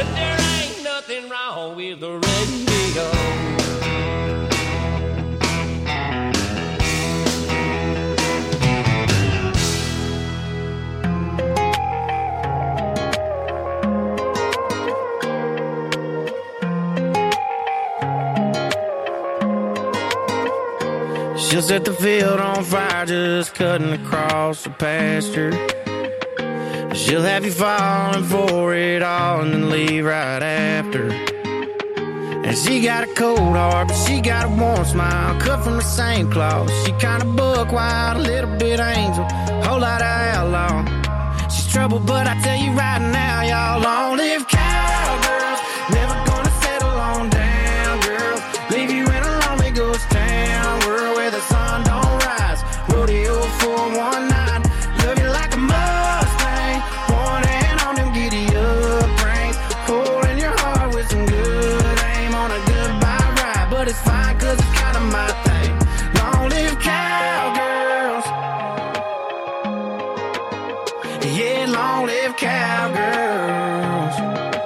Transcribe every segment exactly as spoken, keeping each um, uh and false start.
But there ain't nothing wrong with the radio. She'll set the field on fire just cutting across the pasture. She'll have you falling for it all and then leave right after. And she got a cold heart, but she got a warm smile, cut from the same cloth. She kinda buck wild, a little bit angel, whole lot of outlaw. She's trouble, but I tell you right now, y'all, long live cowgirls. Never gonna settle on down, girls. Leave you in a lonely ghost town, world where the sun don't rise. Rodeo four one nine, love you like a Mustang. One hand on them giddy up reins, holding your heart with some good aim on a goodbye ride. But it's fine, cause it's kinda my thing. Long live cowgirls. Yeah, long live cowgirls.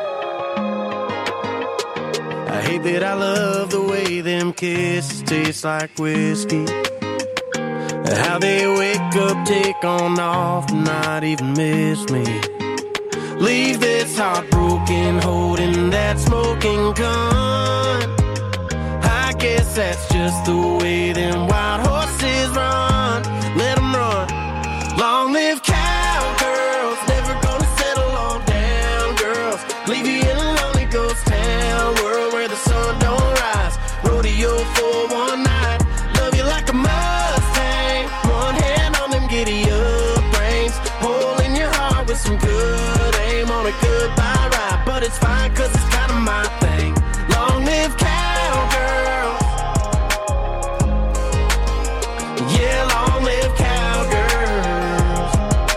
I hate that I love the way them kisses taste like whiskey. How they wake up, take on off, and not even miss me. Leave this heartbroken, holding that smoking gun. I guess that's just the way them wild horses run. Let them run. Long live cowgirls, never gonna settle on down, girls. Leave you in a lonely ghost town, world where the sun don't rise. Rodeo four one nine, love you like a Mustang. One hand on them giddy up reins, holding your heart with some good aim on a goodbye ride. But it's fine, cause it's kinda my thing. Long live cowgirls. Yeah, long live cowgirls.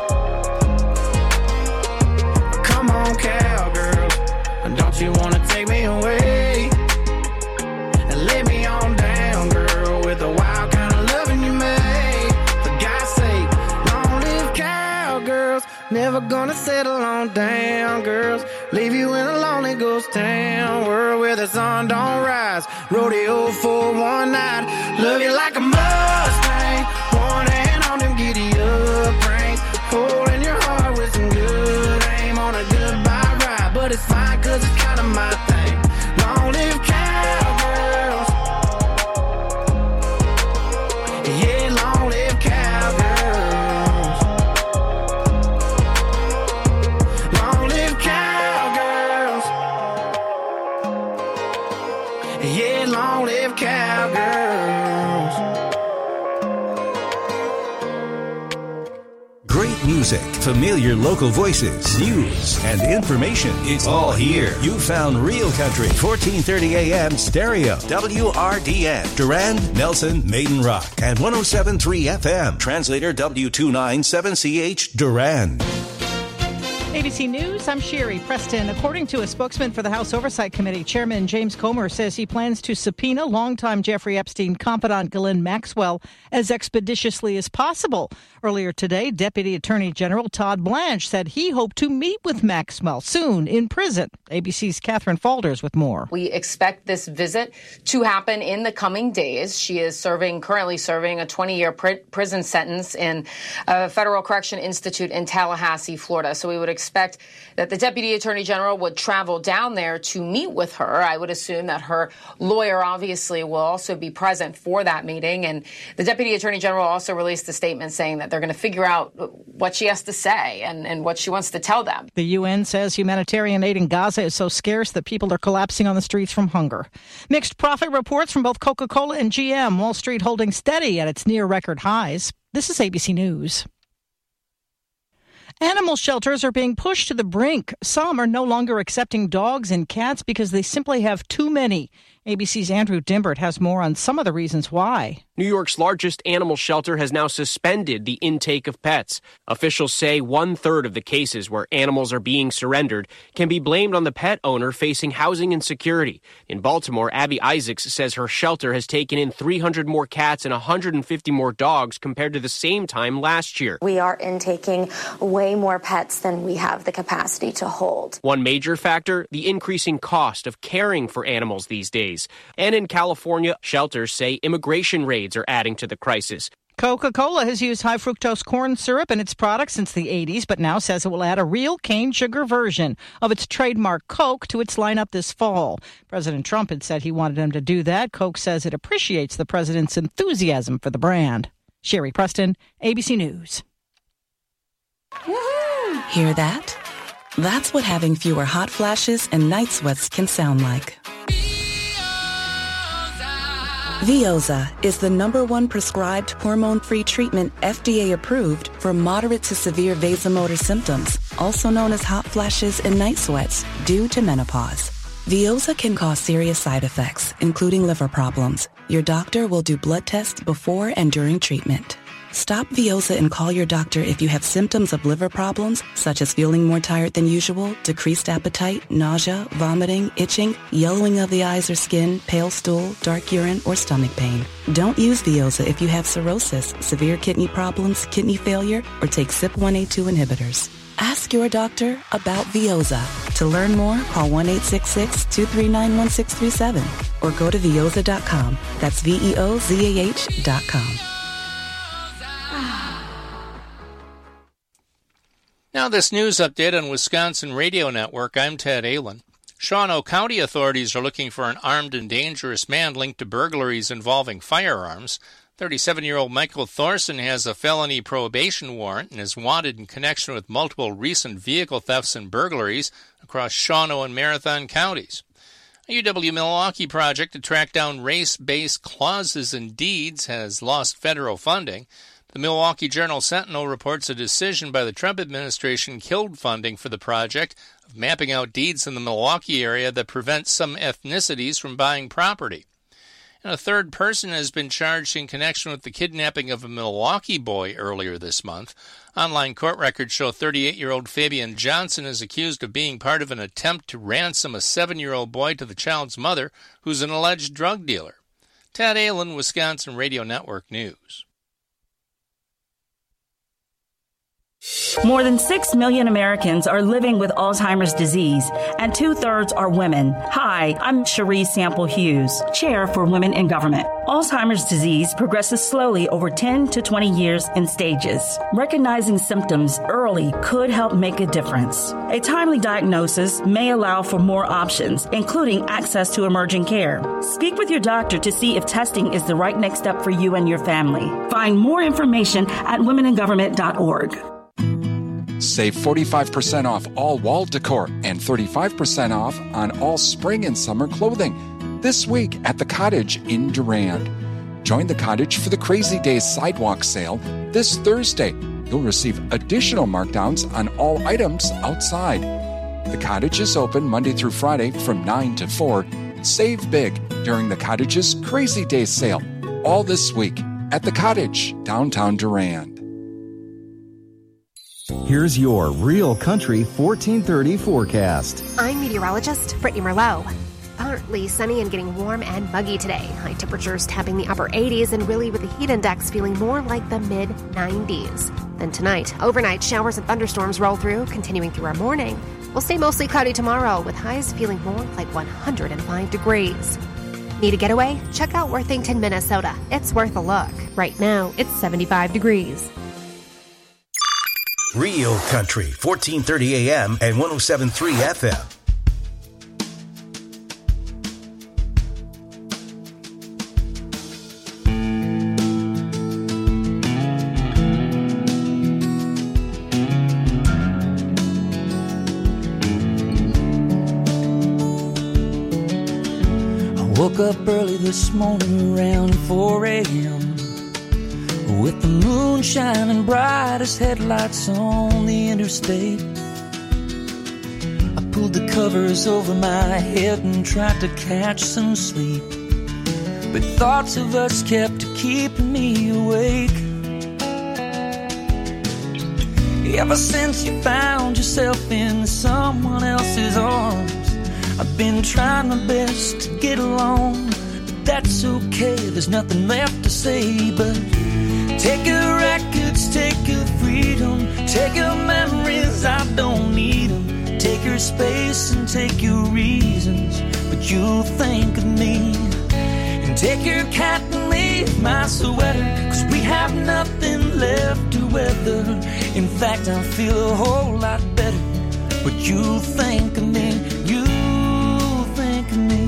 Come on, cowgirls, don't you wanna take me away and lay me on down, girl, with the wild kind of loving you made. For God's sake, long live cowgirls. Never gonna settle on down, girls. Leave you in a lonely ghost town, world where the sun don't rise. Rodeo four one nine, love you like a Mustang. One hand on them giddy up reins, holding your heart with some good aim on a goodbye ride. But it's fine, cause it's kinda my thing. Long live cowgirls. Yeah, long live cowgirls. Long live cowgirls. Yeah, long live cowgirls. Great music, familiar local voices, news, and information. It's all here. You found Real Country, fourteen thirty A M stereo, W R D N, Durand, Nelson, Maiden Rock, and one oh seven point three F M. Translator W two ninety-seven C H, Durand. A B C News, I'm Sherry Preston. According to a spokesman for the House Oversight Committee, Chairman James Comer says he plans to subpoena longtime Jeffrey Epstein confidant Ghislaine Maxwell as expeditiously as possible. Earlier today, Deputy Attorney General Todd Blanche said he hoped to meet with Maxwell soon in prison. A B C's Catherine Falders with more. We expect this visit to happen in the coming days. She is serving, currently serving a twenty-year pr- prison sentence in a Federal Correction Institute in Tallahassee, Florida. So we would expect that the Deputy Attorney General would travel down there to meet with her. I would assume that her lawyer obviously will also be present for that meeting. And the Deputy Attorney General also released a statement saying that they're going to figure out what she has to say and, and what she wants to tell them. The U N says humanitarian aid in Gaza is so scarce that people are collapsing on the streets from hunger. Mixed profit reports from both Coca-Cola and G M. Wall Street holding steady at its near record highs. This is A B C News. Animal shelters are being pushed to the brink. Some are no longer accepting dogs and cats because they simply have too many. A B C's Andrew Dimbert has more on some of the reasons why. New York's largest animal shelter has now suspended the intake of pets. Officials say one-third of the cases where animals are being surrendered can be blamed on the pet owner facing housing insecurity. In Baltimore, Abby Isaacs says her shelter has taken in three hundred more cats and one hundred fifty more dogs compared to the same time last year. We are intaking way more pets than we have the capacity to hold. One major factor, the increasing cost of caring for animals these days. And in California, shelters say immigration raids are adding to the crisis. Coca-Cola has used high-fructose corn syrup in its products since the eighties, but now says it will add a real cane sugar version of its trademark Coke to its lineup this fall. President Trump had said he wanted them to do that. Coke says it appreciates the president's enthusiasm for the brand. Sherry Preston, A B C News. Woo-hoo! Hear that? That's what having fewer hot flashes and night sweats can sound like. Veoza is the number one prescribed hormone-free treatment F D A approved for moderate to severe vasomotor symptoms, also known as hot flashes and night sweats, due to menopause. Veoza can cause serious side effects, including liver problems. Your doctor will do blood tests before and during treatment. Stop Veoza and call your doctor if you have symptoms of liver problems, such as feeling more tired than usual, decreased appetite, nausea, vomiting, itching, yellowing of the eyes or skin, pale stool, dark urine, or stomach pain. Don't use Veoza if you have cirrhosis, severe kidney problems, kidney failure, or take C Y P one A two inhibitors. Ask your doctor about Veoza. To learn more, call one eight six six, two three nine, one six three seven or go to veoza dot com. That's V E O Z A H dot com. Now this news update on Wisconsin Radio Network. I'm Ted Allen. Shawano County authorities are looking for an armed and dangerous man linked to burglaries involving firearms. thirty-seven-year-old Michael Thorson has a felony probation warrant and is wanted in connection with multiple recent vehicle thefts and burglaries across Shawano and Marathon counties. A U W-Milwaukee project to track down race-based clauses in deeds has lost federal funding. The Milwaukee Journal-Sentinel reports a decision by the Trump administration killed funding for the project of mapping out deeds in the Milwaukee area that prevent some ethnicities from buying property. And a third person has been charged in connection with the kidnapping of a Milwaukee boy earlier this month. Online court records show thirty-eight-year-old Fabian Johnson is accused of being part of an attempt to ransom a seven-year-old boy to the child's mother, who's an alleged drug dealer. Ted Allen, Wisconsin Radio Network News. More than six million Americans are living with Alzheimer's disease, and two-thirds are women. Hi, I'm Cherie Sample Hughes, Chair for Women in Government. Alzheimer's disease progresses slowly over ten to twenty years in stages. Recognizing symptoms early could help make a difference. A timely diagnosis may allow for more options, including access to emergent care. Speak with your doctor to see if testing is the right next step for you and your family. Find more information at women in government dot org. Save forty-five percent off all wall decor and thirty-five percent off on all spring and summer clothing this week at The Cottage in Durand. Join The Cottage for the Crazy Days sidewalk sale this Thursday. You'll receive additional markdowns on all items outside. The Cottage is open Monday through Friday from nine to four. Save big during The Cottage's Crazy Days sale, all this week at The Cottage, downtown Durand. Here's your Real Country fourteen thirty forecast. I'm meteorologist Brittany Merlot. Partly sunny and getting warm and muggy today. High temperatures tapping the upper eighties and really with the heat index feeling more like the mid nineties. Then tonight, overnight showers and thunderstorms roll through, continuing through our morning. We'll stay mostly cloudy tomorrow with highs feeling more like one hundred five degrees. Need a getaway? Check out Worthington, Minnesota. It's worth a look. Right now, it's seventy-five degrees. Real Country, fourteen thirty A M and one oh seven point three F M. I woke up early this morning around four A M with the moon shining bright as headlights on the interstate. I pulled the covers over my head and tried to catch some sleep, but thoughts of us kept keeping me awake. Ever since you found yourself in someone else's arms, I've been trying my best to get along, but that's okay, there's nothing left to say. But take your records, take your freedom, take your memories, I don't need them. Take your space and take your reasons, but you'll think of me. And take your cat and leave my sweater, cause we have nothing left to weather. In fact, I feel a whole lot better, but you'll think of me, you'll think of me.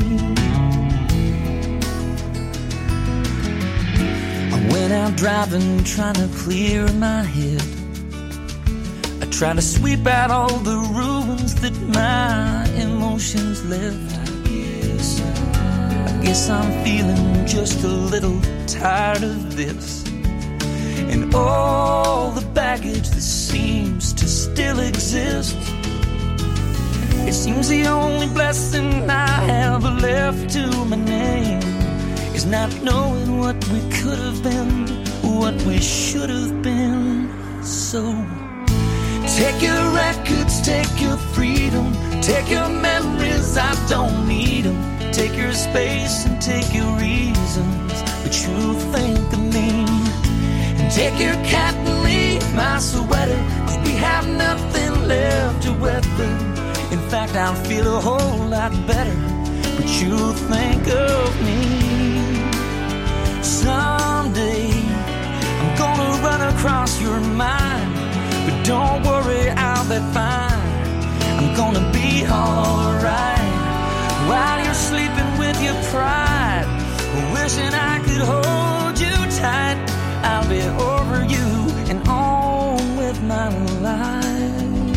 I went out driving, trying to clear my head. I tried to sweep out all the ruins that my emotions left. I guess, I guess I'm feeling just a little tired of this, and all the baggage that seems to still exist. It seems the only blessing I have left to my name is not knowing what we could have been, what we should have been. So take your records, take your freedom, take your memories, I don't need them. Take your space and take your reasons, but you think of me. And take your cat and leave my sweater, cause we have nothing left to weather. In fact, I'll feel a whole lot better, but you think of me. Someday I'm gonna run across your mind, but don't worry, I'll be fine. I'm gonna be alright while you're sleeping with your pride, wishing I could hold you tight. I'll be over you and on with my life.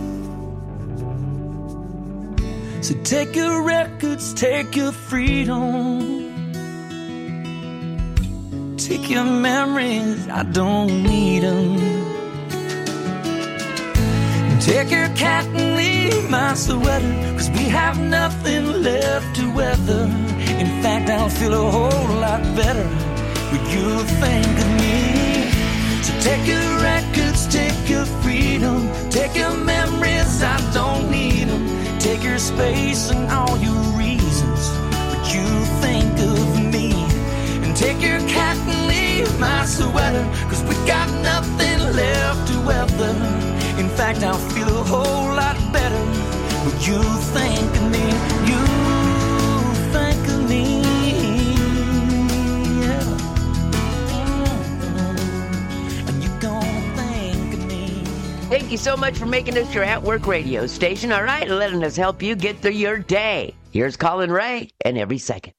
So take your records, take your freedom, take your memories, I don't need them. Take your cat and leave my sweater, cause we have nothing left to weather. In fact, I'll feel a whole lot better when you think of me. So take your records, take your freedom, take your memories, I don't need them. Take your space and all your reasons, but you think of me. And take your cat and leave my sweater, cause we got nothing left to weather. In fact, I'll feel a whole lot better when you think of me. You think of me, yeah. And you're gonna think of me. Thank you so much for making us your at-work radio station, all right? And letting us help you get through your day. Here's Colin Ray and Every Second.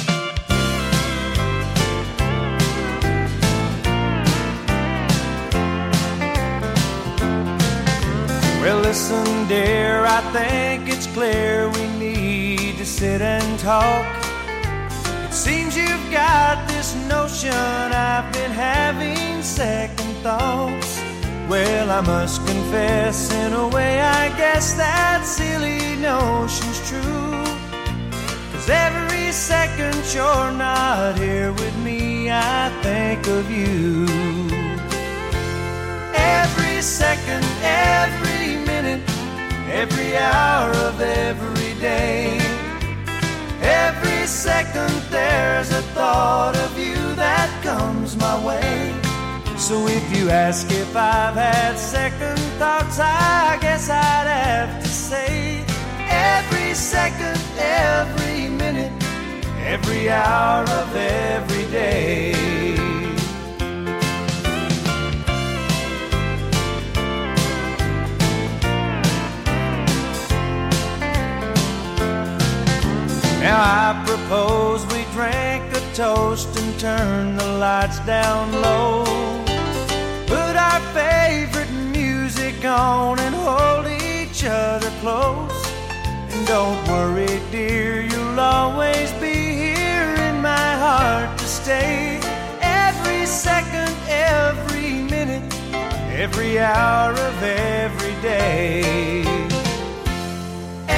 Well, listen, dear, I think it's clear we need to sit and talk. It seems you've got this notion I've been having second thoughts. Well, I must confess, in a way, I guess that silly notion's true. 'Cause every second you're not here with me, I think of you. Every second, every minute, every hour of every day. Every second there's a thought of you that comes my way. So if you ask if I've had second thoughts, I guess I'd have to say every second, every minute, every hour of every day. Now I propose we drink a toast and turn the lights down low. Put our favorite music on and hold each other close. And don't worry, dear, you'll always be here in my heart to stay. Every second, every minute, every hour of every day.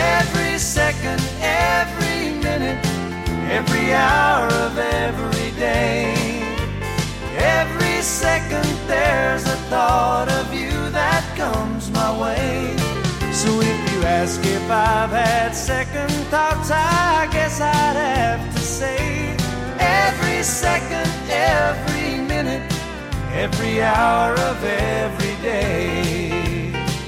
every hour of every day. Every second there's a thought of you that comes my way. So if you ask if I've had second thoughts, I guess I'd have to say every second, every minute, every hour of every day.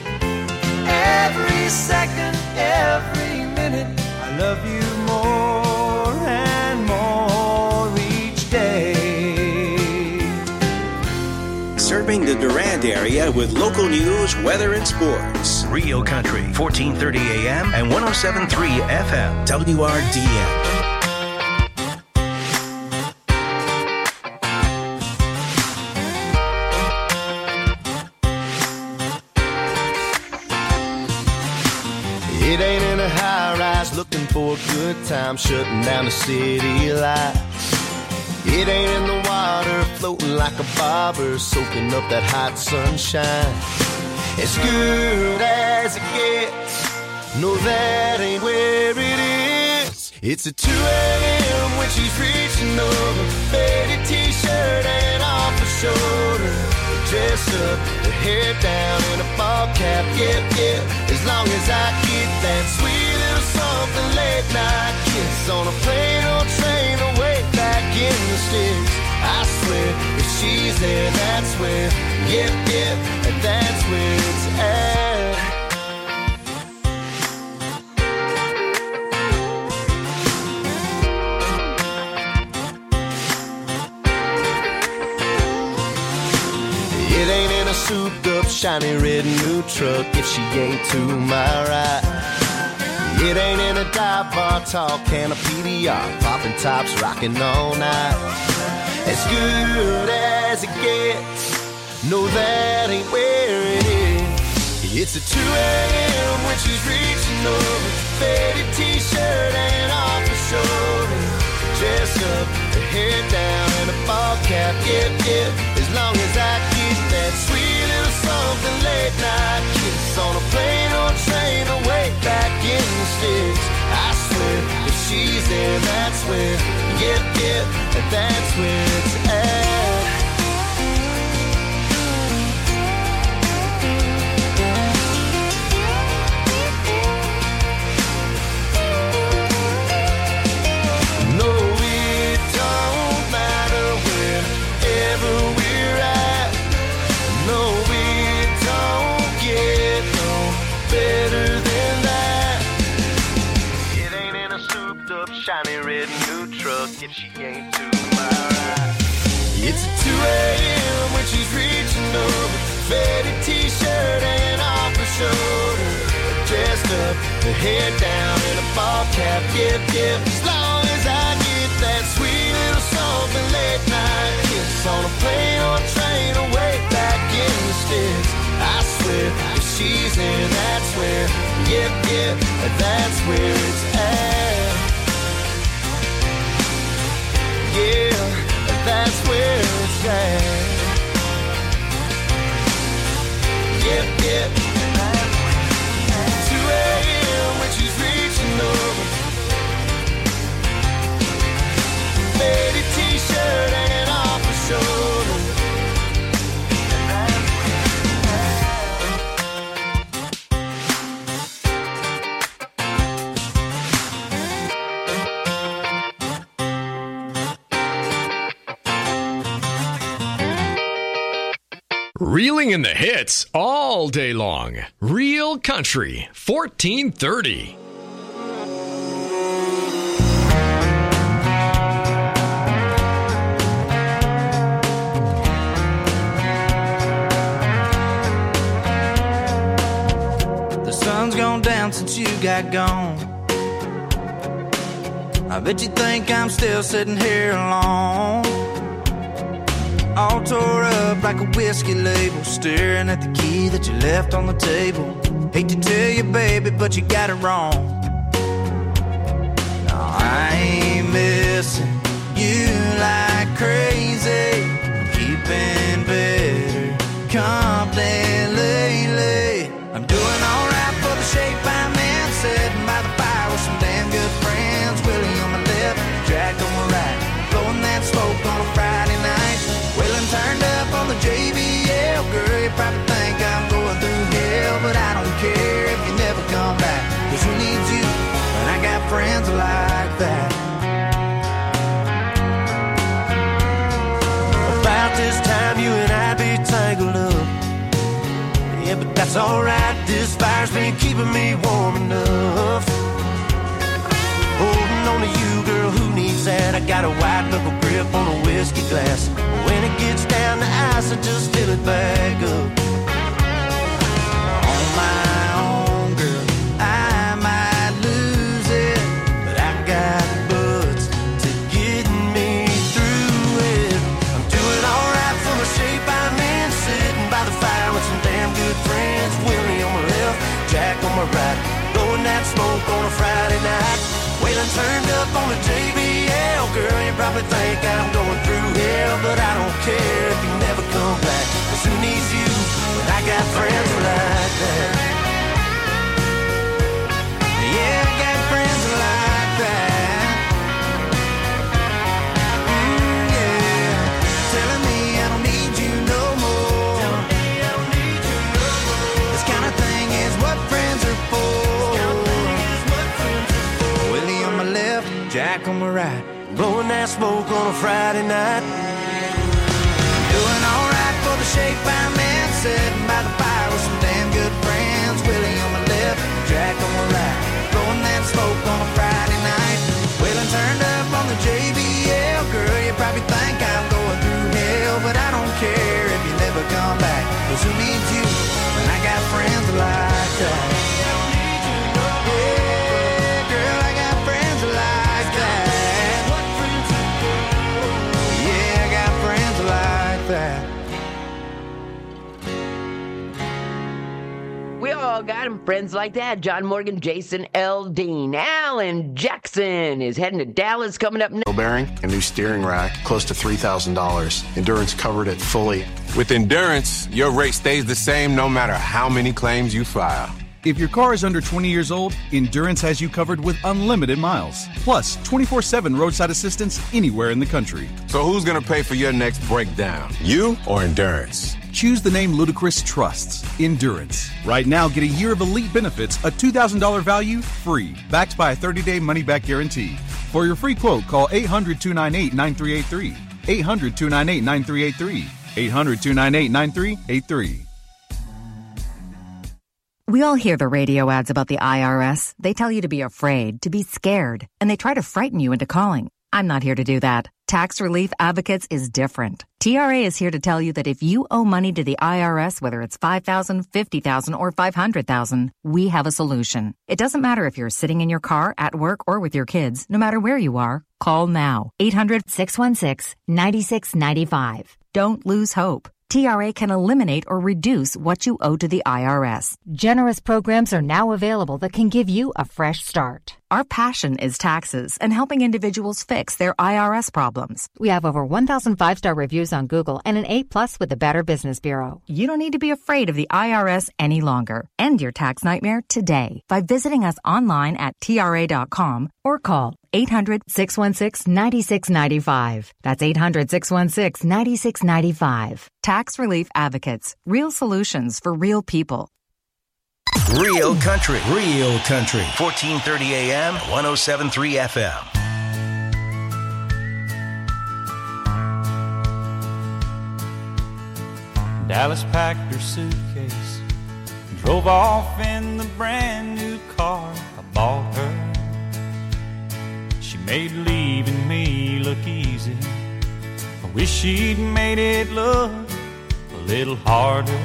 Every second, every minute, I love you more and more each day. Serving the Durand area with local news, weather, and sports. Rio Country, fourteen thirty A M and one oh seven point three F M, W R D N. It ain't in a high-rise looking for a good time, shutting down the city lights. It ain't in the water floating like a bobber, soaking up that hot sunshine. As good as it gets, no, that ain't where it is. It's at two a.m. when she's reaching over, faded t-shirt and off her shoulder, dressed up, her hair down in a ball cap, yep, yep. As long as I get that sweet little something late night kiss on a plane or train away back in the sticks. I swear, if she's there, that's where, yep, yep, that's where it's at. It ain't in a souped up, shiny red new truck if she ain't to my right. It ain't in a dive bar, tall can of P D R, popping tops, rocking all night. As good as it gets, no, that ain't where it is. It's at two a.m. when she's reaching over, faded t-shirt and off her shoulder, dressed up, her hair down and a ball cap, yep, yep. As long as I get that sweet little something late night kiss on a plane or train away back in the sticks. I swear, if she's there, that's where, yep, yep, that's where it's at. No, it don't matter wherever we're at. No, it don't get no better than that. It ain't in a souped up, shiny red new truck if she ain't to my right. It's at two a.m. when she's reaching over, faded t-shirt and off her shoulder, dressed up, her hair down in a ball cap, yep, yep. As long as I get that sweet little something late night kiss on a plane or train away back in the sticks. I swear, if she's there, that's where, yep, yep, that's where it's at. Yeah, that's where it's at. Yep, yep, two a.m. when she's reaching over, faded t-shirt and off her shoulder. Reeling in the hits all day long. Real Country, fourteen thirty. The sun's gone down since you got gone. I bet you think I'm still sitting here alone, all tore up like a whiskey label, staring at the key that you left on the table. Hate to tell you, baby, but you got it wrong. No, I ain't missing you like crazy, keeping better company lately. I'm doing alright for the shape I'm in, sitting by the fire with some damn good friends. Willie on my left, Jack on that's alright. This fire's been keeping me warm enough. Holding on to you, girl, who needs that? I got a white knuckle grip on a whiskey glass. When it gets down to ice, I just fill it back up. On my own, girl, I might lose it, but I got butts to get me through it. I'm doing alright for the shape I'm in, sitting by the fire with some damn good friends. Willie on my left, Jack on my right, blowing that smoke on a Friday night. Waylon turned up on the J B L. Girl, you probably think I'm going through hell, but I don't care if you never come back. 'Cause who needs you when I got friends like that? Yeah, I got friends like that. Mm, yeah, telling me I don't need you no more. Telling me I don't need you no more. This kind of thing is what friends are for. Jack on my right, blowing that smoke on a Friday night. Doing alright for the shape I'm in, sitting by the fire with some damn good friends. Willie on my left, Jack on my right, blowing that smoke on a Friday night. Waylon turned up on the J B L. Girl, you probably think I'm going through hell, but I don't care if you never come back. 'Cause who needs you when I got friends like that? We all got him, friends like that. John Morgan, Jason Aldean. Alan Jackson is heading to Dallas coming up next. Bearing, a new steering rack, close to three thousand dollars. Endurance covered it fully. With Endurance, your rate stays the same no matter how many claims you file. If your car is under twenty years old, Endurance has you covered with unlimited miles. Plus, twenty-four seven roadside assistance anywhere in the country. So who's going to pay for your next breakdown? You or Endurance? Choose the name Ludacris trusts, Endurance. Right now, get a year of elite benefits, a two thousand dollars value, free, backed by a thirty-day money-back guarantee. For your free quote, call eight hundred, two nine eight, nine three eight three. eight hundred, two nine eight, nine three eight three. eight hundred, two nine eight, nine three eight three. We all hear the radio ads about the I R S. They tell you to be afraid, to be scared, and they try to frighten you into calling. I'm not here to do that. Tax Relief Advocates is different. T R A is here to tell you that if you owe money to the I R S, whether it's five thousand dollars, fifty thousand dollars, or five hundred thousand dollars, we have a solution. It doesn't matter if you're sitting in your car, at work, or with your kids. No matter where you are, call now. eight hundred, six one six, nine six nine five. Don't lose hope. T R A can eliminate or reduce what you owe to the I R S. Generous programs are now available that can give you a fresh start. Our passion is taxes and helping individuals fix their I R S problems. We have over one thousand five-star reviews on Google and an A plus with the Better Business Bureau. You don't need to be afraid of the I R S any longer. End your tax nightmare today by visiting us online at T R A dot com or call eight hundred, six one six, nine six nine five. That's eight hundred, six one six, nine six nine five. Tax Relief Advocates. Real solutions for real people. Real country. Real country. fourteen thirty A M, one oh seven point three F M. Dallas packed her suitcase, drove off in the brand new car I bought her. She made leaving me look easy. I wish she'd made it look a little harder.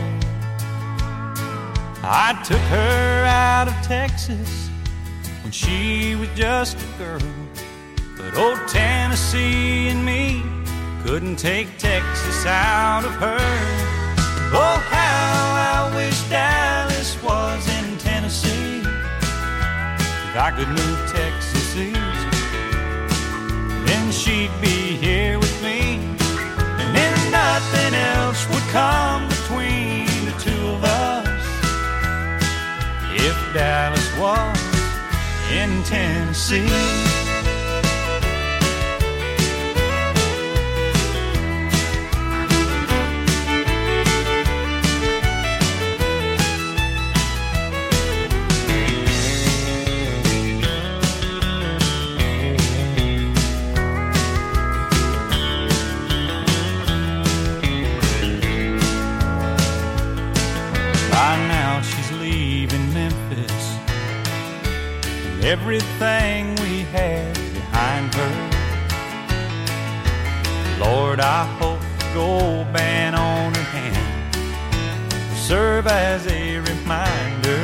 I took her out of Texas when she was just a girl, but old Tennessee and me couldn't take Texas out of her. Oh, how I wish Dallas was in Tennessee. If I could move Texas east, then she'd be here with me, and then nothing else would come between the two of us. If Dallas was in Tennessee. By now everything we had behind her. Lord, I hope the gold band on her hand will serve as a reminder.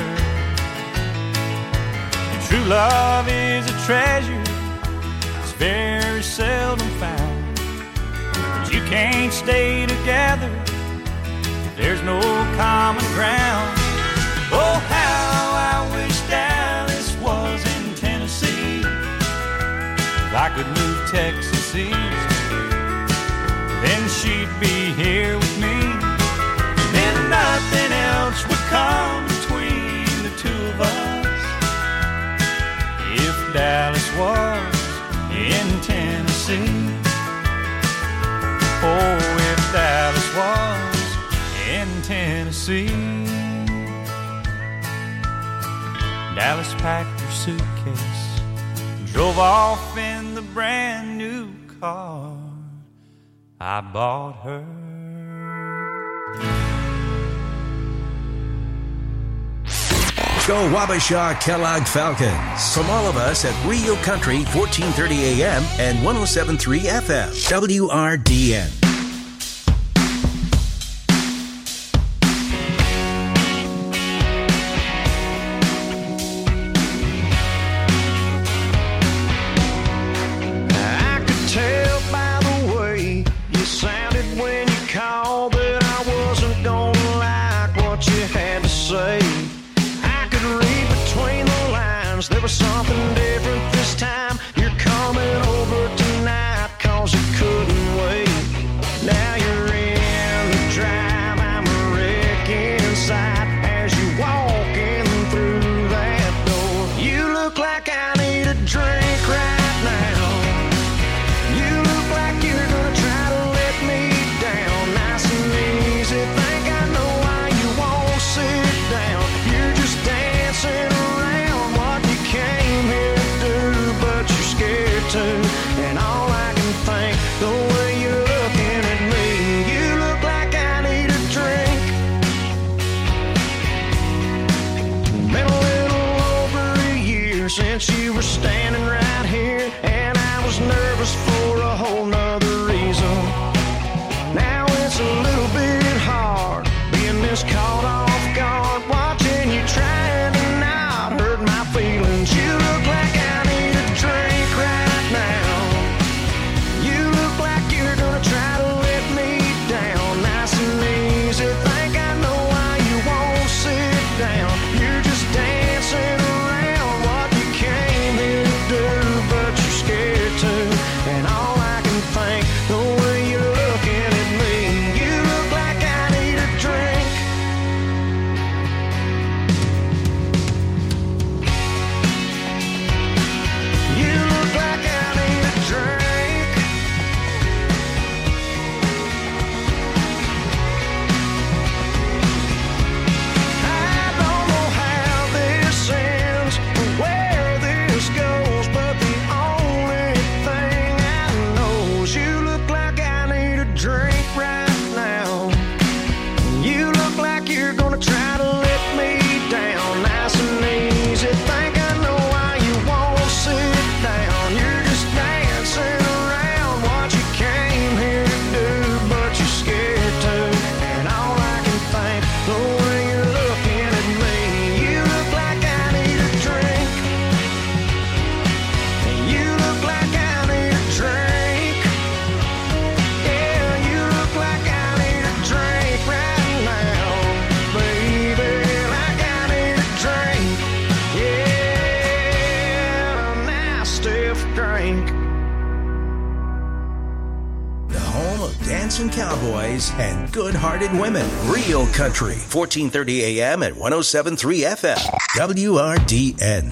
And true love is a treasure, it's very seldom found. But you can't stay together if there's no common ground. Oh, how I wish Dallas was in Tennessee. If I could move Texas east, then she'd be here with me. Then nothing else would come between the two of us. If Dallas was in Tennessee. Oh, if Dallas was in Tennessee. Dallas packed her suitcase and drove off in the brand new car I bought her. Go Wabasha Kellogg Falcons. From all of us at Real Country, fourteen thirty A M and one oh seven point three F M. W R D N. There was something different this time. You're coming over tonight, cause you couldn't wait. Now you're in the drive, I'm a wreck inside. As you walking through that door, you look like I need a drink right now. You look like you're gonna try to let me down. Nice and easy, think I know why you won't sit down. You're just dancing around what you came here to do, but you're scared to. And all I can think, the way you're looking at me, you look like I need a drink. Been a little over a year since you were standing right here, and I was nervous for a whole nother reason. Now it's a little bit hard being this caught off guard, watching you trying to not hurt my feelings. You look like I need a drink right now. You look like you're gonna try to let me down. Nice and easy, think I know why you won't sit down. You're just dancing around what you came here to do, but you're scared to. And all I can think, the way you're looking at me, you look like I need a drink. You look like I need a drink. I don't know how this ends or where this goes, but the only thing I know is you look like I need a drink right now. You look like you're gonna try to let me down. Nice and easy, think I know why you won't sit down. You're just dancing around what you came here to do, but you're scared to. And all I can think, the way you're looking at me, you look like I need a drink. You look like I need a drink. Yeah, you look like I need a drink right now, baby. Like I need a drink. Yeah, a nice stiff drink. The home of dancing cowboys and good-hearted women. Real Country, fourteen thirty A M and one oh seven point three F M. W R D N.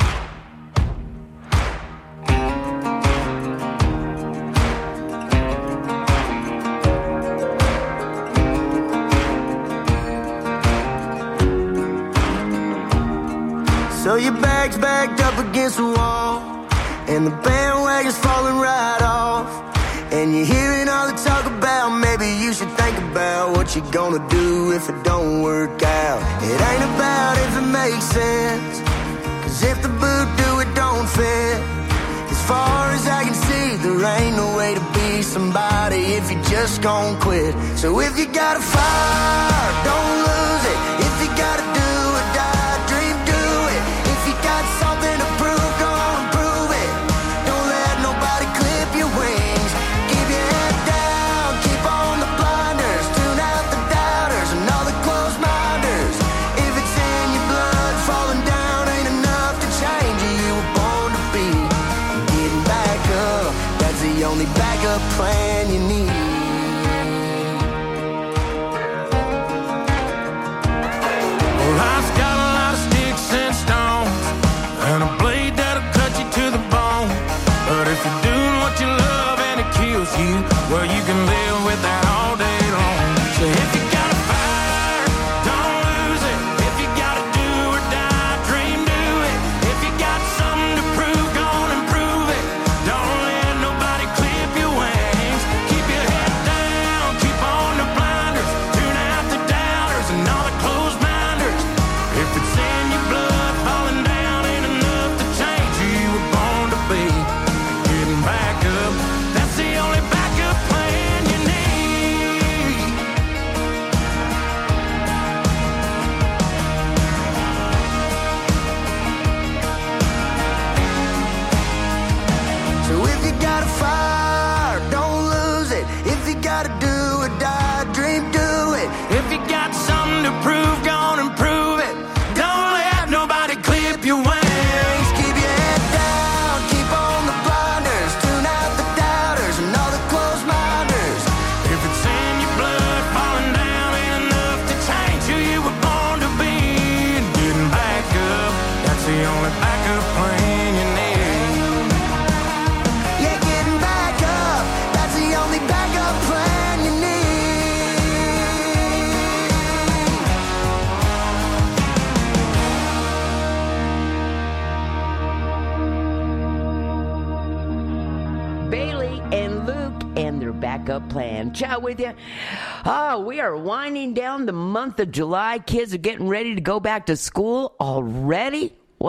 So your bag's backed up against the wall, and the bandwagon's falling right off. And you're hearing all the talk about maybe you should think about what you're gonna do if it don't work out. It ain't about if it makes sense, cause if the boot do it don't there ain't no way to be somebody if you just gon' quit. So if you got a fire, don't lose it. If you gotta do or die, dream, do it. If you got something to prove, go on and prove it. Don't let nobody clip your wings. Keep your head down, keep on the blinders. Tune out the doubters and all the closed minders. If it's in your blood, falling down ain't enough to change you. You were born to be getting back up. That's the only backup plan you need. Well, life's got a lot of sticks and stones, and a blade that'll cut you to the bone. But if you're doing what you love and it kills you, well, you can live with that all day long. So if you got a fire, don't lose it. If you gotta do or die, dream, do it. If you got something to prove, go on and prove it. Don't let nobody clip your wings. Keep your head down, keep on the blinders. Tune out the doubters and all the closed minders. If it's in your blood, falling down ain't enough to change who you were born to be. Getting back up, that's the only backup plan you need. So if you got a fire, don't lose it. If you gotta do or die, dream, do it. If you got something to prove, go on and prove it. Don't let nobody clip your wings. Keep your head down, keep on the blinders. Tune out the doubters and all the closed minders. If it's in your blood, falling down ain't enough to change who you were born to be. And getting back up, that's the only backup plan you need. Yeah, getting back up, that's the only backup plan you need. Bailey and Luke and their backup plan. Chat with you. Oh, we are winding down the month of July. Kids are getting ready to go back to school already.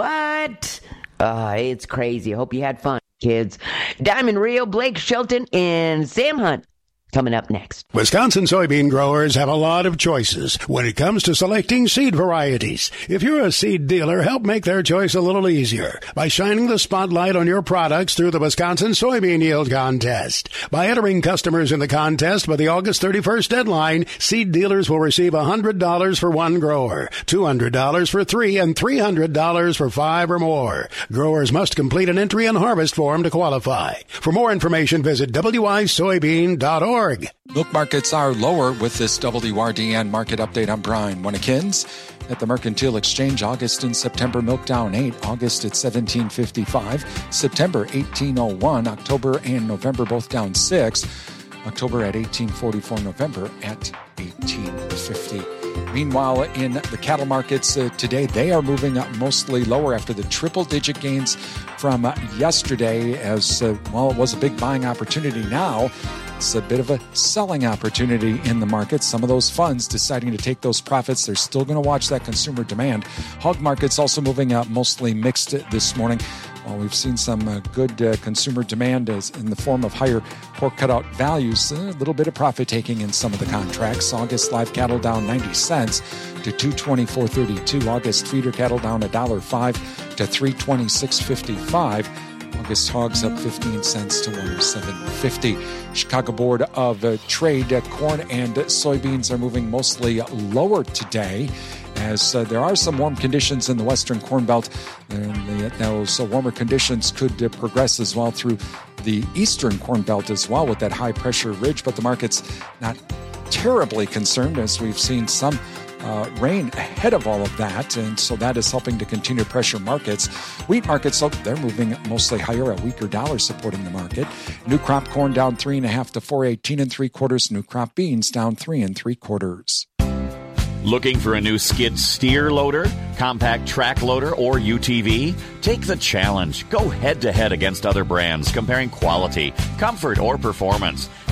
What? Uh, it's crazy. I hope you had fun, kids. Diamond Rio, Blake Shelton, and Sam Hunt coming up next. Wisconsin soybean growers have a lot of choices when it comes to selecting seed varieties. If you're a seed dealer, help make their choice a little easier by shining the spotlight on your products through the Wisconsin Soybean Yield Contest. By entering customers in the contest by the August thirty-first deadline, seed dealers will receive one hundred dollars for one grower, two hundred dollars for three, and three hundred dollars for five or more. Growers must complete an entry and harvest form to qualify. For more information, visit w i soybean dot org. Milk markets are lower with this W R D N market update. I'm Brian Winnekins. At the Mercantile Exchange, August and September milk down eight. August at seventeen fifty-five. September eighteen oh one. October and November both down six. October at eighteen forty-four. November at eighteen fifty. Meanwhile, in the cattle markets uh, today, they are moving up mostly lower after the triple-digit gains from uh, yesterday as, uh, well, it was a big buying opportunity. Now it's a bit of a selling opportunity in the market. Some of those funds deciding to take those profits. They're still going to watch that consumer demand. Hog markets also moving up mostly mixed this morning. While we've seen some uh, good uh, consumer demand as in the form of higher pork cutout values, a little bit of profit taking in some of the contracts. August live cattle down ninety cents to two twenty-four thirty-two. August feeder cattle down one dollar five to three twenty-six fifty-five. August hogs up fifteen cents to one oh seven fifty. Chicago Board of uh, Trade, uh, corn and soybeans are moving mostly lower today, as uh, there are some warm conditions in the western Corn Belt. And the, those uh, warmer conditions could uh, progress as well through the eastern Corn Belt as well with that high-pressure ridge. But the market's not terribly concerned, as we've seen some uh, rain ahead of all of that. And so that is helping to continue to pressure markets. Wheat markets, so they're moving mostly higher, a weaker dollar supporting the market. New crop corn down three and a half to four eighteen and three quarters. New crop beans down three and three quarters. Looking for a new skid steer loader, compact track loader, or U T V? Take the challenge. Go head-to-head against other brands, comparing quality, comfort, or performance.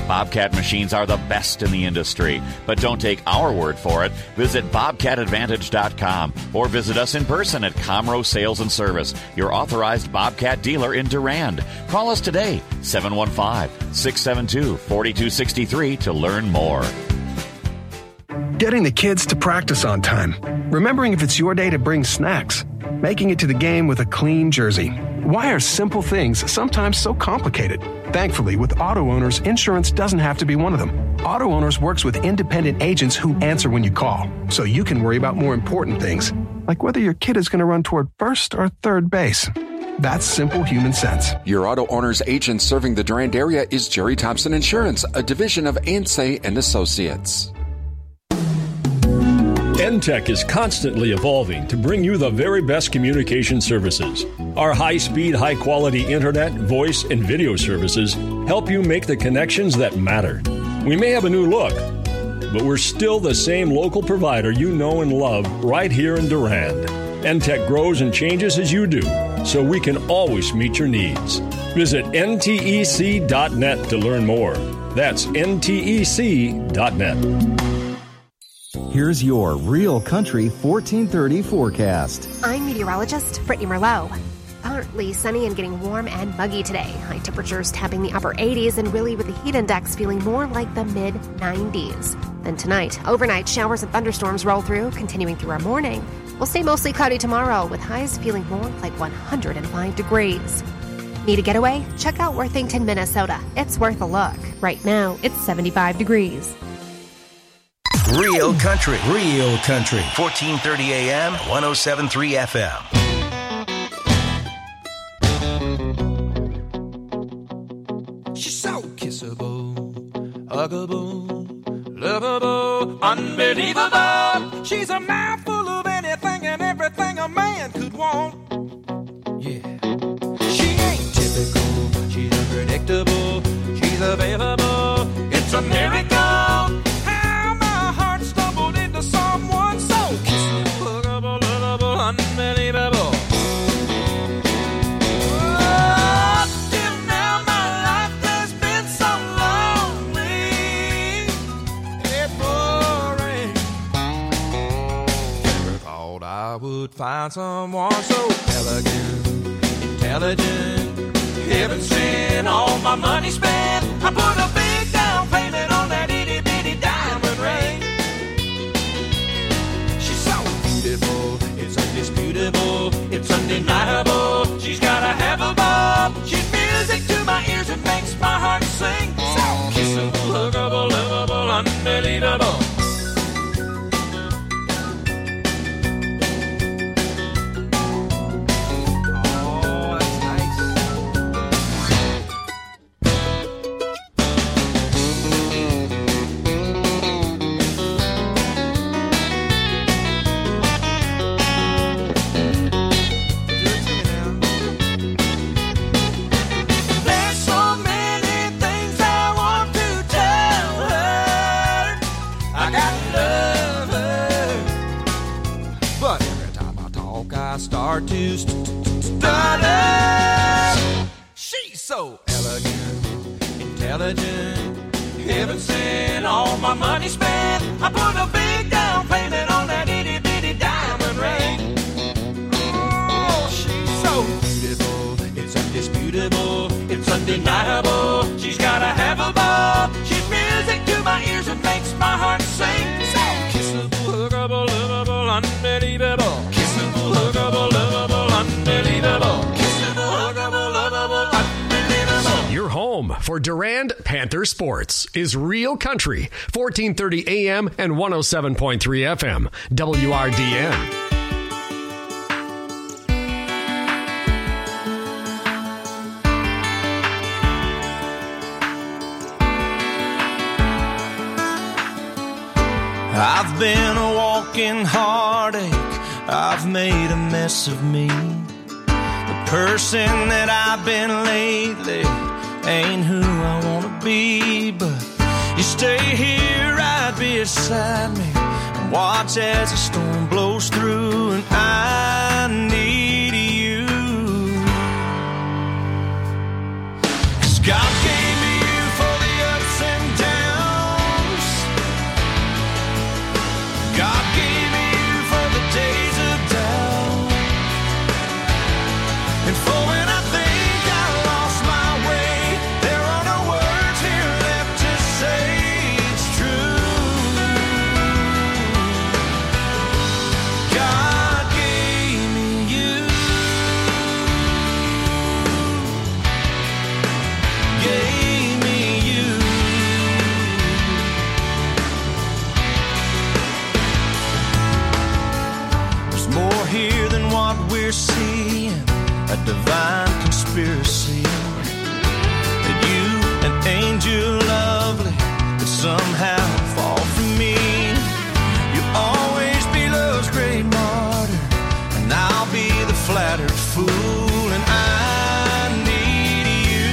Bobcat machines are the best in the industry. But don't take our word for it. Visit bobcat advantage dot com or visit us in person at Comro Sales and Service, your authorized Bobcat dealer in Durand. Call us today, seven one five, six seven two, four two six three to learn more. Getting the kids to practice on time. Remembering if it's your day to bring snacks. Making it to the game with a clean jersey. Why are simple things sometimes so complicated? Thankfully, with Auto Owners, insurance doesn't have to be one of them. Auto Owners works with independent agents who answer when you call, so you can worry about more important things, like whether your kid is going to run toward first or third base. That's simple human sense. Your Auto Owners agent serving the Durand area is Jerry Thompson Insurance, a division of Ansay and Associates. N T E C is constantly evolving to bring you the very best communication services. Our high-speed, high-quality internet, voice, and video services help you make the connections that matter. We may have a new look, but we're still the same local provider you know and love right here in Durand. N T E C grows and changes as you do, so we can always meet your needs. Visit N T E C dot net to learn more. That's N T E C dot net. Here's your Real Country fourteen thirty forecast. I'm meteorologist Brittany Merlot. Partly sunny and getting warm and muggy today. High temperatures tapping the upper eighties and really with the heat index feeling more like the mid nineties. Then tonight, overnight showers and thunderstorms roll through, continuing through our morning. We'll stay mostly cloudy tomorrow with highs feeling more like one hundred five degrees. Need a getaway? Check out Worthington, Minnesota. It's worth a look. Right now, it's seventy-five degrees. Real Country, Real Country, fourteen thirty A M, one oh seven point three F M. She's so kissable, huggable, lovable, unbelievable. She's a mouthful of anything and everything a man could want. Yeah. She ain't typical, she's unpredictable, she's available. It's a miracle. Someone so kissable, lovable, unbelievable. Oh, till now my life has been so lonely and boring. Never thought I would find someone so elegant, intelligent, heaven sent. All my money spent, I put a big down payment on that itty bitty diamond ring. It's undisputable, it's undeniable. She's got a hell of a bob. She's music to my ears and makes my heart sing. So kissable, huggable, lovable, unbelievable. Oh, that's nice. I start to st- stutter. She's so elegant, intelligent, heaven sent. All my money spent, I put a big down payment on that itty bitty diamond ring. Oh, she's so beautiful, it's undisputable, it's undeniable. She's got a hell of a bob. She's music to my ears and makes my heart sing. So kissable, huggable, lovable, unbelievable. Huggable, lovable, unbelievable. Kissable, huggable, lovable, unbelievable. Your home for Durand Panther Sports is Real Country, fourteen thirty A M and one oh seven point three F M, W R D N. I've been a walking heartache, I've made a mess of me. The person that I've been lately ain't who I wanna be. But you stay here right beside me and watch as the storm blows through. And I need you, 'cause God gave me you for the ups and divine conspiracy. That you, an angel lovely, could somehow fall from me. You'll always be love's great martyr, and I'll be the flattered fool, and I need you.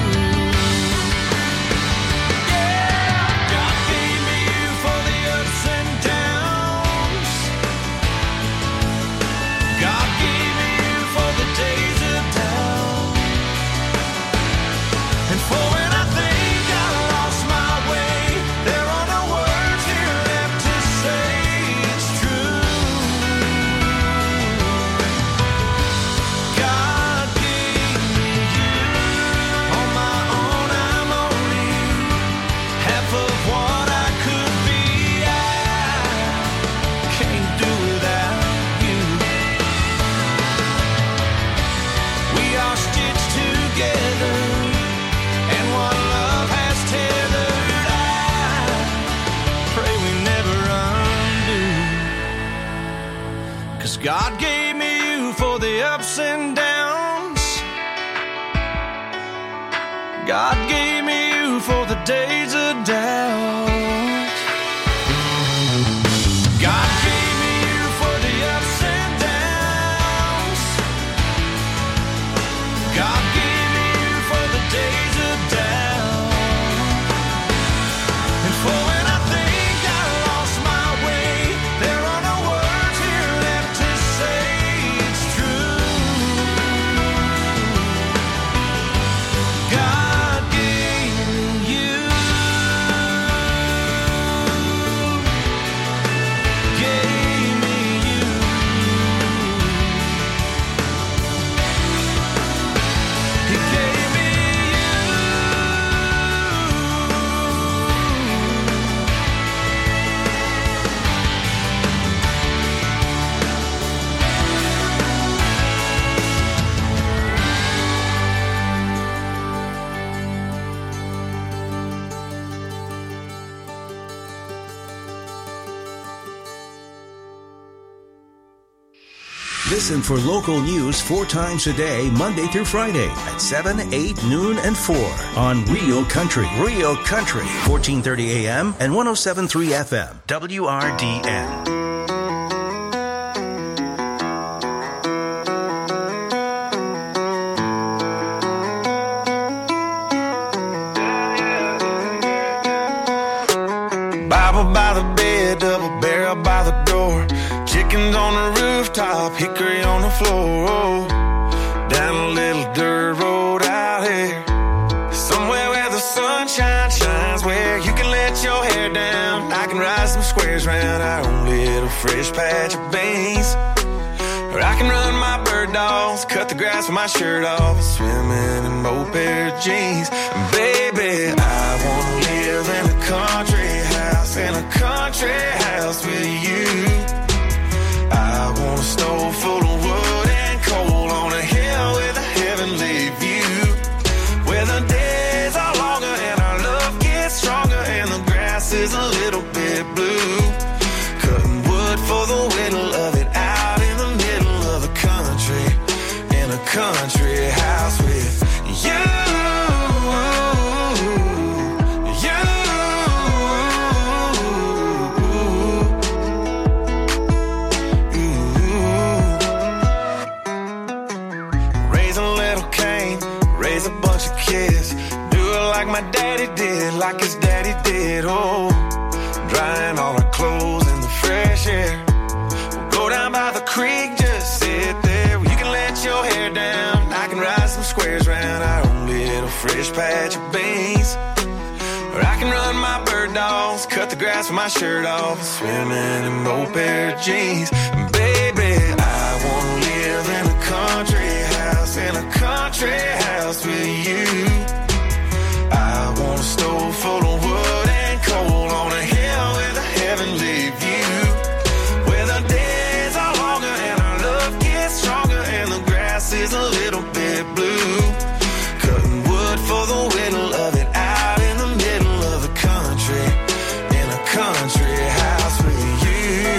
Yeah, God gave me you for the ups and downs. God gave me you for the days of doubt, and for when I think I lost my way, there are no words here left to say it's true. God gave me you. On my own I'm only half of what I could be. I can't do without you. We are stitched together, and what love has tethered, I pray we never undo. 'Cause God gave me you for the ups and downs. God gave me you for the days of doubt. God gave me you for the ups and downs. God gave me you for the days of doubt. And for when I think I lost my way, there are no words here left to say it's true. God gave me you. Gave me you. He gave me Listen for local news four times a day, Monday through Friday at seven, eight, noon, and four on Real Country. Real Country, fourteen thirty A M and one oh seven point three F M, W R D N. Bible by the bed, double barrel by the door. Chickens on the rooftop, hickory on the floor. Down a little dirt road out here, somewhere where the sunshine shines, where you can let your hair down. I can ride some squares round our own little fresh patch of beans. Or I can run my bird dogs, cut the grass with my shirt off, swimming in both pair of jeans. And baby, I wanna live in a country house, in a country house with you. I want a stove full of wood and coal on a hill with a heavenly view, where the days are longer and our love gets stronger and the grass is a little bit blue. Cutting wood for the whittle of it out in the middle of the country, in a country house with you. My daddy did, like his daddy did, oh, drying all our clothes in the fresh air. We'll go down by the creek, just sit there. You can let your hair down, I can ride some squares round our own little fresh patch of beans. Or I can run my bird dogs, cut the grass with my shirt off, swimming in both pair of jeans. And baby, I wanna live in a country house, in a country house with you. I want a stove full of wood and coal on a hill with a heavenly view, where the days are longer and our love gets stronger and the grass is a little bit blue. Cutting wood for the whittle of it out in the middle of the country, in a country house with you.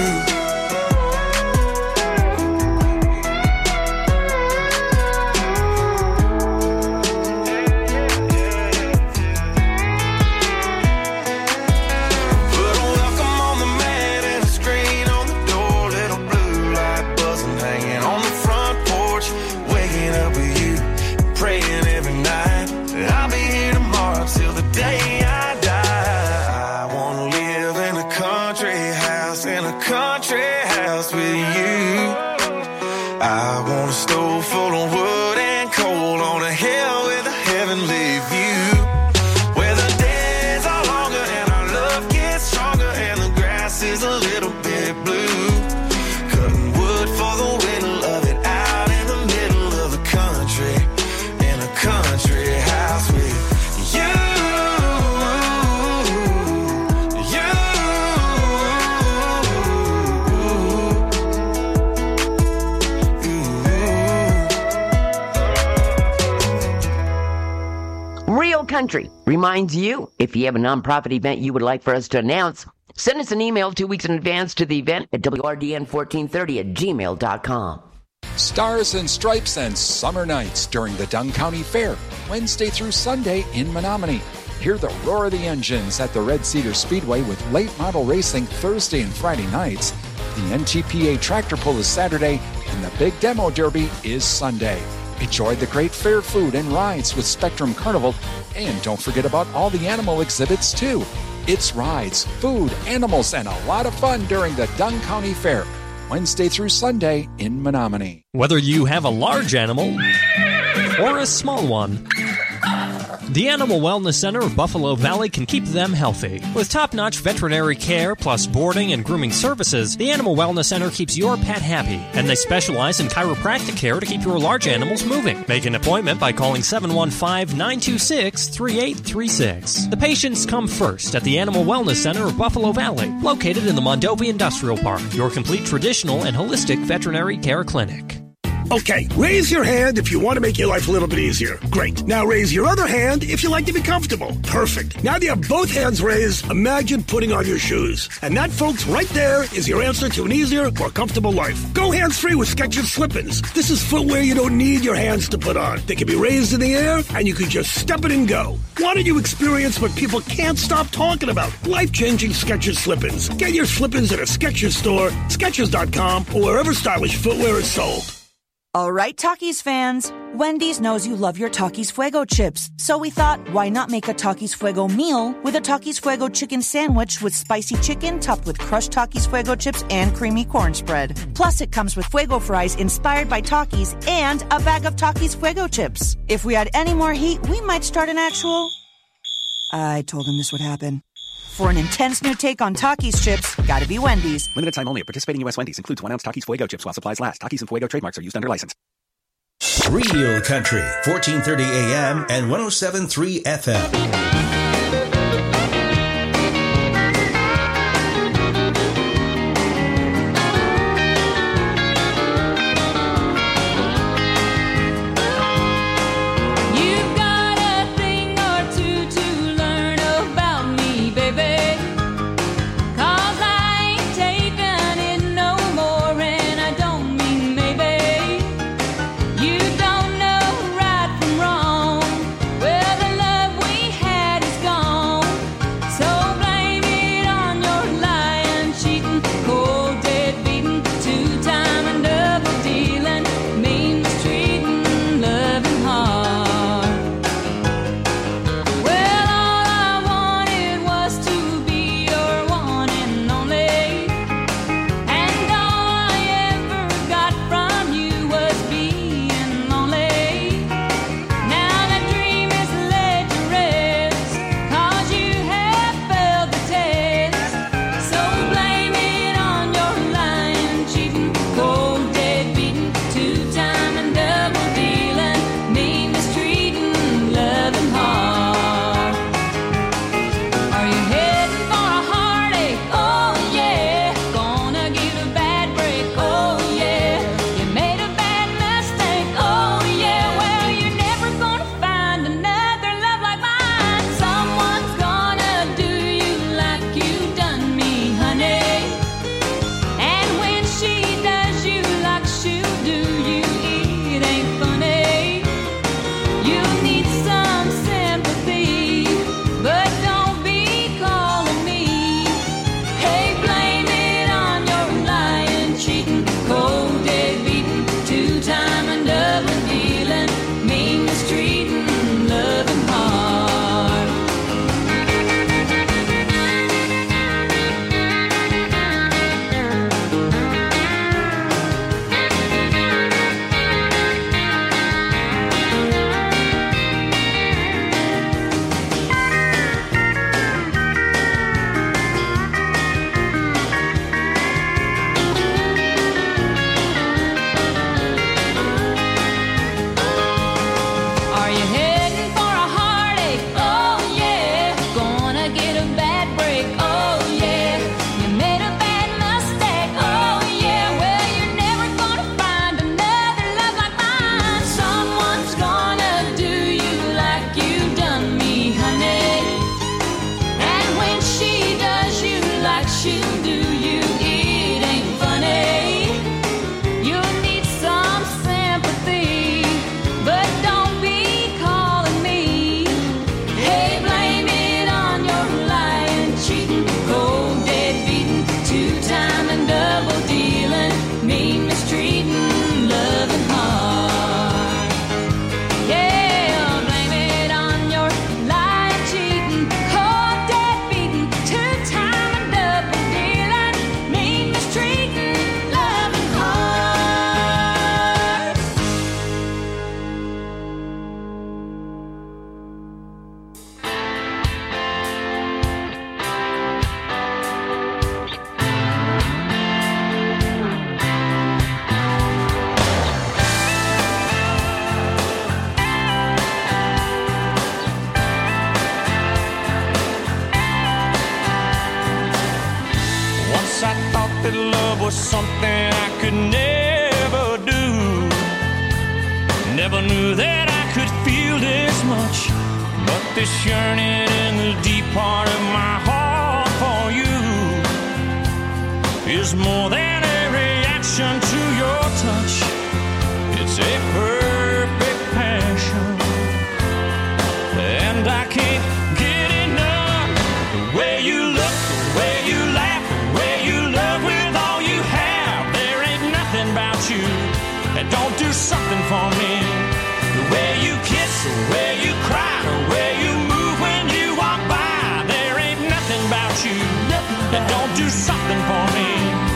Real Country reminds you, if you have a nonprofit event you would like for us to announce, send us an email two weeks in advance to the event at W R D N fourteen thirty at gmail dot com. Stars and Stripes and Summer Nights during the Dunn County Fair, Wednesday through Sunday in Menominee. Hear the roar of the engines at the Red Cedar Speedway with late model racing Thursday and Friday nights. The N T P A Tractor Pull is Saturday, and the Big Demo Derby is Sunday. Enjoy the great fair food and rides with Spectrum Carnival, and don't forget about all the animal exhibits, too. It's rides, food, animals, and a lot of fun during the Dunn County Fair, Wednesday through Sunday in Menominee. Whether you have a large animal or a small one, the Animal Wellness Center of Buffalo Valley can keep them healthy. With top-notch veterinary care plus boarding and grooming services, the Animal Wellness Center keeps your pet happy, and they specialize in chiropractic care to keep your large animals moving. Make an appointment by calling seven one five, nine two six, three eight three six. The patients come first at the Animal Wellness Center of Buffalo Valley, located in the Mondovi Industrial Park, your complete traditional and holistic veterinary care clinic. Okay, raise your hand if you want to make your life a little bit easier. Great. Now raise your other hand if you like to be comfortable. Perfect. Now that you have both hands raised, imagine putting on your shoes. And that, folks, right there is your answer to an easier, more comfortable life. Go hands-free with Skechers Slip-ins. This is footwear you don't need your hands to put on. They can be raised in the air, and you can just step it and go. Why don't you experience what people can't stop talking about? Life-changing Skechers Slip-ins. Get your Slip-ins at a Skechers store, Skechers dot com, or wherever stylish footwear is sold. All right, Takis fans. Wendy's knows you love your Takis Fuego chips. So we thought, why not make a Takis Fuego meal with a Takis Fuego chicken sandwich with spicy chicken topped with crushed Takis Fuego chips and creamy corn spread. Plus, it comes with Fuego fries inspired by Takis and a bag of Takis Fuego chips. If we had any more heat, we might start an actual... I told him this would happen. For an intense new take on Takis chips, gotta be Wendy's. Limited time only at participating U S Wendy's. Includes one ounce Takis Fuego chips while supplies last. Takis and Fuego trademarks are used under license. Real Country, fourteen thirty A M and one oh seven point three F M. You don't know right from wrong. Well, the love we had was something I could never do. Never knew that I could feel this much, but this yearning in the deep part of my heart for you is more than a reaction to your touch. It's a perfect passion, and I can't get enough. The way you look, the way you laugh, the way you love with all you have. There ain't nothing about you that don't do something for me. The way you kiss, the way you cry, the way you move when you walk by. There ain't nothing about you that don't do something for me.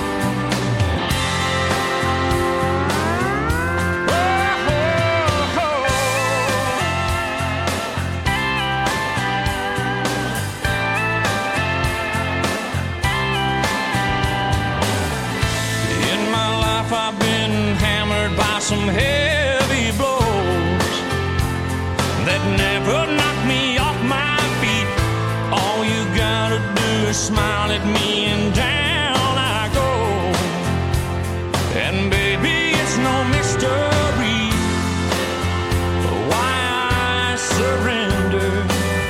I've been hammered by some heavy blows that never knocked me off my feet. All you gotta do is smile at me and down I go. And baby, it's no mystery why I surrender.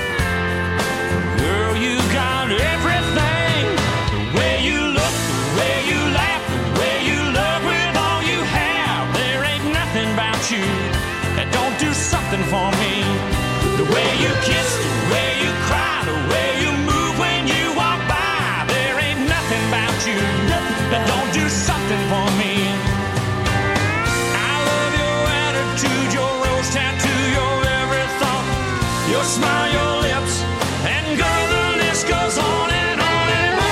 Girl, you got everything. The way you look, the way you laugh, the way you love with all you have. There ain't nothing about you that don't do something for me. The way you kiss, the way you cry, the way you move when you walk by. There ain't nothing about you that don't do something for me. I love your attitude, your rose tattoo, your every thought, your smile, your lips, and girl, the list goes on and on and on.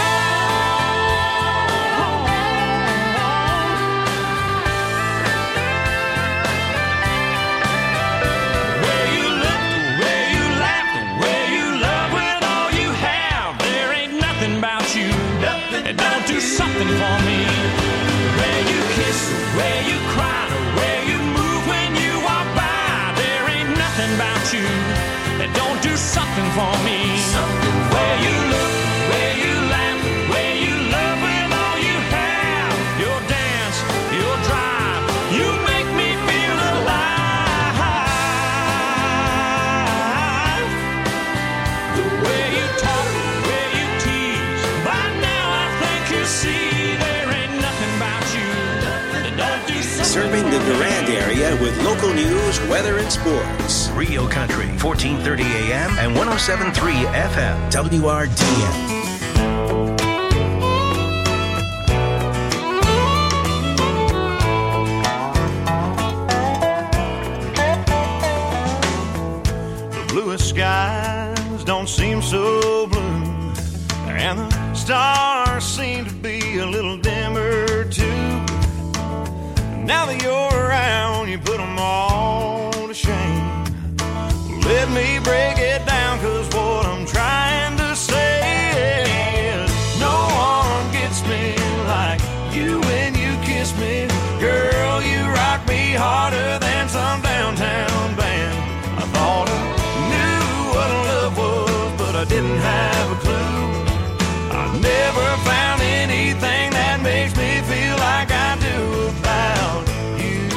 The way you look, the way you laugh, the way you love with all you have. There ain't nothing about you that don't do something for me. The way you kiss, the way you cry, the way you move when you walk by. There ain't nothing about you that don't do something for me. The way you look, the way you laugh, the way you love with all you have. Your dance, your drive, you make me feel alive. The way you talk, the way you tease, by now I think you see there ain't nothing about you that don't do something. Serving the Durand area with local news, weather, and sports. Real Country, fourteen thirty A M and one oh seven point three F M, W R D N. The bluest skies don't seem so blue, and the stars seem to be a little dimmer too. Now that you're around, you put them all to shame. Let me break it down, cause what I'm trying to say is no one gets me like you when you kiss me. Girl, you rock me harder than some downtown band. I thought I knew what love was, but I didn't have a clue. I never found anything that makes me feel like I do about you.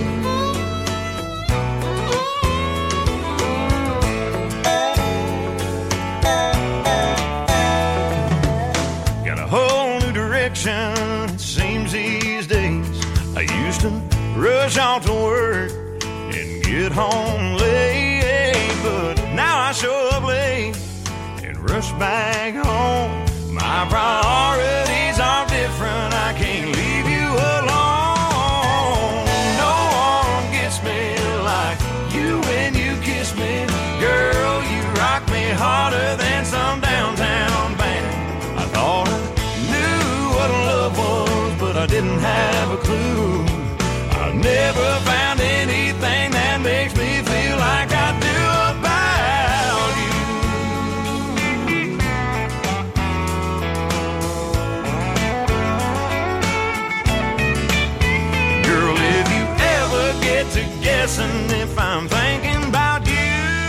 Got a whole new direction, it seems these days. I used to rush off to work and get home late, but now I show up late and rush back home. My priorities are different, I can't leave you alone. No one gets me like you when you kiss me. Girl, you rock me harder than some downtown band. I thought I knew what love was, but I didn't have a clue. I never found anything that makes me feel like I do about you. Girl, if you ever get to guessing if I'm thinking about you,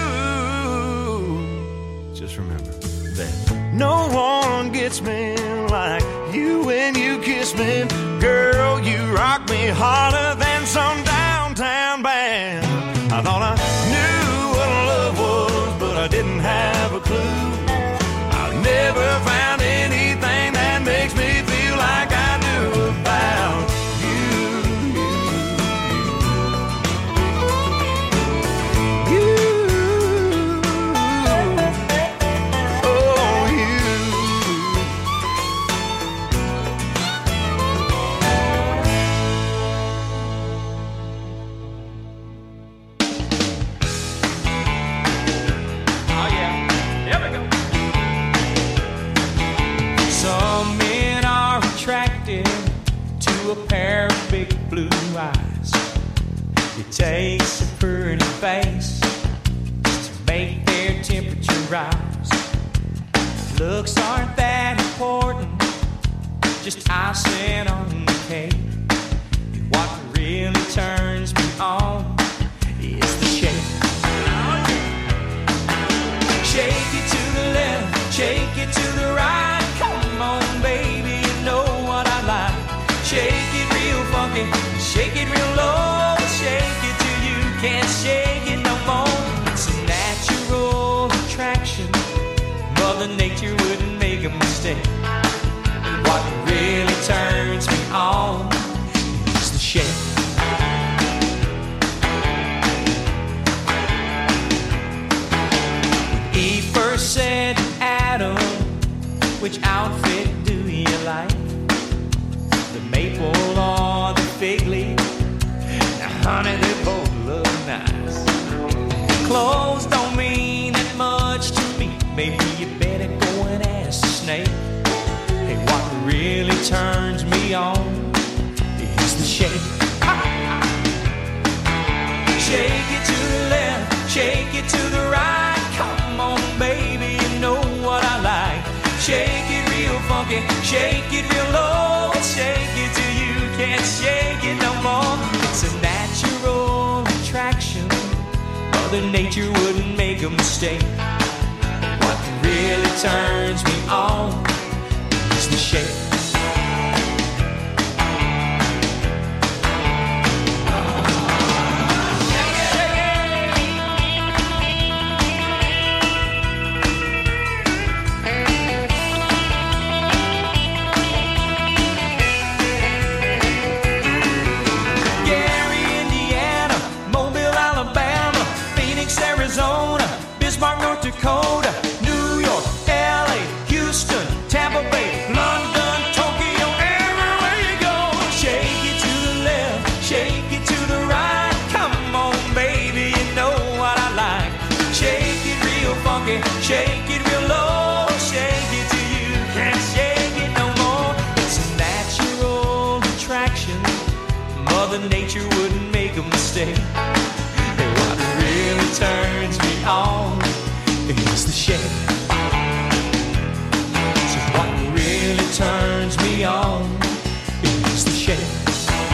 just remember that no one gets me like you when you kiss me. harder than some downtown band. I thought I knew what love was, but I didn't have a clue. I've never found anything that makes me feel like I do about a pair of big blue eyes. It takes a pretty face to make their temperature rise. Looks aren't that important, just icing on the cake. And what really turns me on is the shake. Shake it to the left, shake it to the right. Come on, baby, you know what I like. Shake it real funky, shake it real low, shake it till you can't shake it no more. It's a natural attraction, Mother Nature wouldn't make a mistake. And what really turns me on is the shake. When Eve first said to Adam, which outfit do you like? Maple or the fig leaf? Now, honey, they both look nice. Clothes don't mean that much to me. Maybe you better go and ask the snake. Hey, what really turns me on is the shake. Shake it to the left, shake it to the right. Come on, baby, you know what I like. Shake it real funky, shake it real low, shake it till you can't shake it no more. It's a natural attraction, Mother Nature wouldn't make a mistake. What really turns me on is the shake. Dakota, New York, L A, Houston, Tampa Bay, London, Tokyo, everywhere you go. Shake it to the left, shake it to the right. Come on, baby, you know what I like. Shake it real funky, shake it real low, shake it till you can't shake it no more. It's a natural attraction, Mother Nature wouldn't make a mistake. And what really turns me on is the shake.